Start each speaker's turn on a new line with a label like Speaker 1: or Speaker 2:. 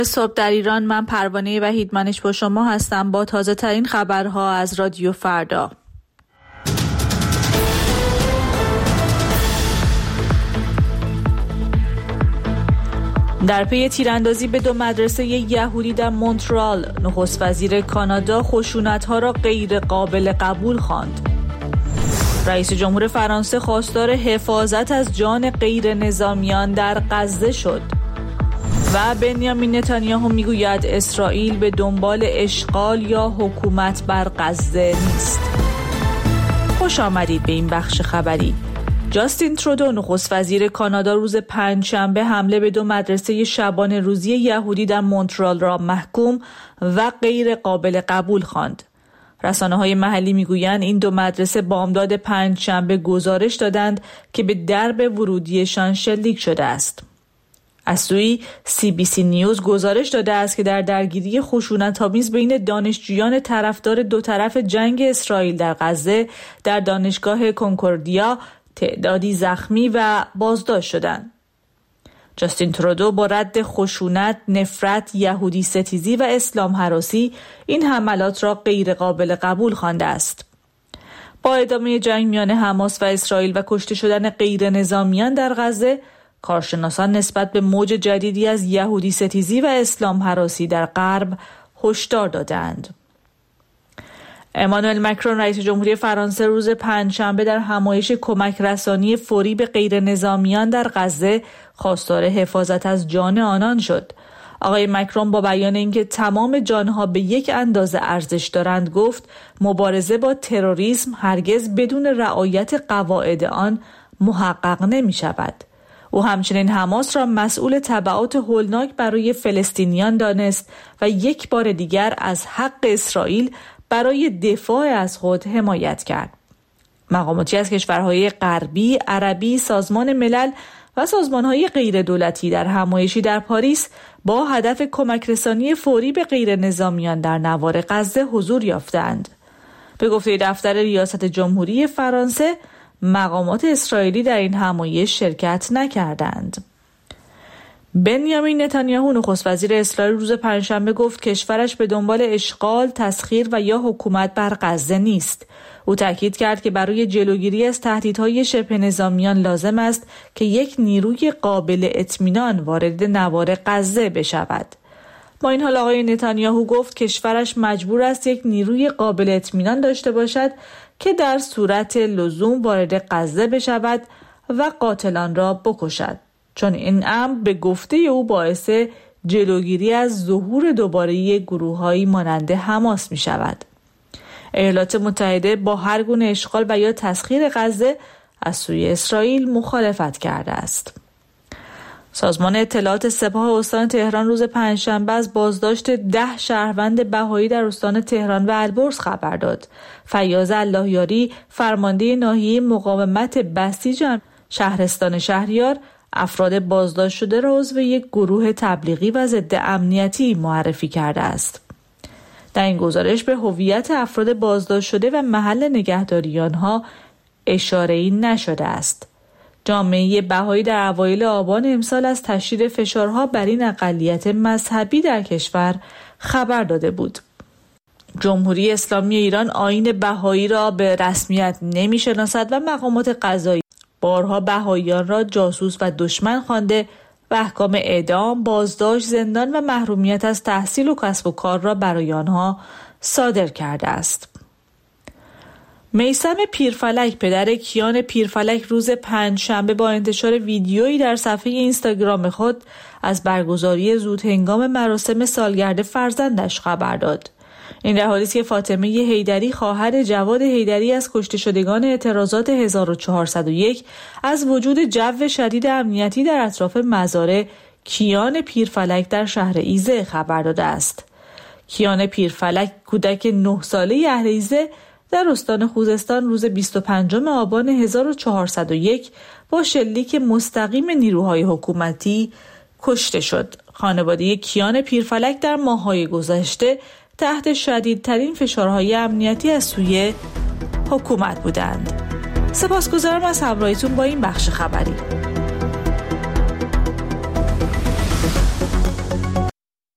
Speaker 1: صبح در ایران، من پروانه وحیدمنش با شما هستم با تازه ترین خبرها از رادیو فردا. در پی تیراندازی به 2 مدرسه یهودی در مونترال، نخست وزیر کانادا خشونت‌ها را غیر قابل قبول خواند. رئیس جمهور فرانسه خواستار حفاظت از جان غیر نظامیان در غزه شد. و بنیامین نتانیاهو میگوید اسرائیل به دنبال اشغال یا حکومت بر غزه نیست. خوش آمدید به این بخش خبری. جاستین ترودو نخست وزیر کانادا روز پنجشنبه حمله به 2 مدرسه شبانه روزی یهودی در مونترال را محکوم و غیر قابل قبول خواند. رسانه‌های محلی میگویند این 2 مدرسه بامداد پنجشنبه گزارش دادند که به درب ورودیشان شلیک شده است. از سوی CBC نیوز گزارش داده است که در درگیری خشونت‌آمیز بین دانشجویان طرفدار دو طرف جنگ اسرائیل در غزه در دانشگاه کنکوردیا تعدادی زخمی و بازداشت شدند. جاستین ترودو با رد خشونت، نفرت، یهودی ستیزی و اسلام هراسی این حملات را غیر قابل قبول خوانده است. با ادامه جنگ میان حماس و اسرائیل و کشته شدن غیر نظامیان در غزه، کارشناسان نسبت به موج جدیدی از یهودی ستیزی و اسلام هراسی در غرب هشدار دادند. امانوئل مکرون رئیس جمهوری فرانسه روز پنجشنبه در همایش کمک رسانی فوری به غیر نظامیان در غزه خواستار حفاظت از جان آنان شد. آقای مکرون با بیان اینکه تمام جانها به یک اندازه ارزش دارند گفت مبارزه با تروریسم هرگز بدون رعایت قواعد آن محقق نمی شود. او همچنین حماس را مسئول تبعات هولناک برای فلسطینیان دانست و یک بار دیگر از حق اسرائیل برای دفاع از خود حمایت کرد. مقاماتی از کشورهای غربی، عربی، سازمان ملل و سازمانهای غیر دولتی در همایشی در پاریس با هدف کمک رسانی فوری به غیر نظامیان در نوار غزه حضور یافتند. به گفته دفتر ریاست جمهوری فرانسه، مقامات اسرائیلی در این همایش شرکت نکردند. بنیامین نتانیاهو نخست وزیر اسرائیل روز پنجشنبه گفت کشورش به دنبال اشغال، تسخیر و یا حکومت بر غزه نیست. او تاکید کرد که برای جلوگیری از تهدیدهای شبه نظامیان لازم است که یک نیروی قابل اطمینان وارد نوار غزه بشود. با این حال آقای نتانیاهو گفت کشورش مجبور است یک نیروی قابل اطمینان داشته باشد که در صورت لزوم وارد غزه بشود و قاتلان را بکشد، چون این امر به گفته او باعث جلوگیری از ظهور دوباره گروه‌هایی مانند حماس می شود. ایالات متحده با هر گونه اشغال و یا تسخیر غزه از سوی اسرائیل مخالفت کرده است. سازمان اطلاعات سپاه استان تهران روز پنجشنبه از بازداشت 10 شهروند بهایی در استان تهران و البرز خبر داد. فیاض اللهیاری، فرمانده ناحیه مقاومت بسیج شهرستان شهریار، افراد بازداشت شده را عضو یک گروه تبلیغی و ضد امنیتی معرفی کرده است. در این گزارش به هویت افراد بازداشت شده و محل نگهداری آنها اشاره‌ای نشده است. جامعه بهایی در اوایل آبان امسال از تشدید فشارها بر این اقلیت مذهبی در کشور خبر داده بود. جمهوری اسلامی ایران آیین بهایی را به رسمیت نمی‌شناسد و مقامات قضایی بارها بهاییان را جاسوس و دشمن خوانده و احکام اعدام، بازداشت، زندان و محرومیت از تحصیل و کسب و کار را برای آنها صادر کرده است. میثم پیرفلک، پدر کیان پیرفلک، روز پنجشنبه با انتشار ویدیویی در صفحه اینستاگرام خود از برگزاری زودهنگام مراسم سالگرد فرزندش خبر داد. این در حالی است که فاطمه حیدری، خواهر جواد حیدری از کشته شدگان اعتراضات 1401، از وجود جو شدید امنیتی در اطراف مزار کیان پیرفلک در شهر ایزه خبر داده است. کیان پیرفلک، کودک 9 ساله اهل ایزه، در استان خوزستان روز 25 آبان 1401 با شلیک مستقیم نیروهای حکومتی کشته شد. خانواده کیان پیرفلک در ماه‌های گذشته تحت شدیدترین فشارهای امنیتی از سوی حکومت بودند. سپاسگزارم از همراهیتون با این بخش خبری.